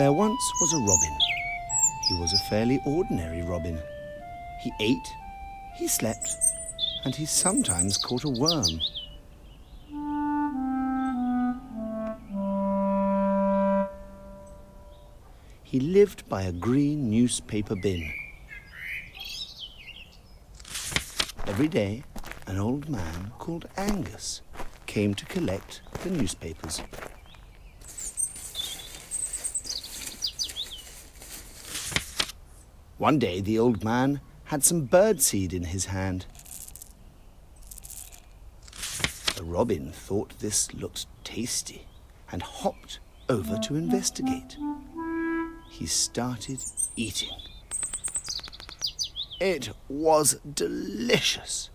There once was a robin. He was a fairly ordinary robin. He ate, he slept, and he sometimes caught a worm. He lived by a green newspaper bin. Every day, an old man called Angus came to collect the newspapers. One day, the old man had some birdseed in his hand. The robin thought this looked tasty and hopped over to investigate. He started eating. It was delicious.